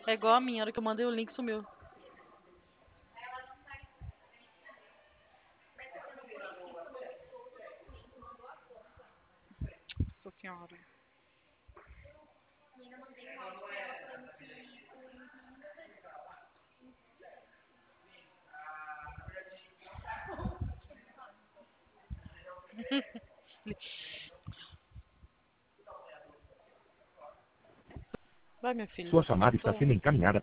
É igual a minha, a hora que eu mandei o link sumiu. Nossa senhora. Vai, minha filha. Sua chamada está Tô. sendo encaminhada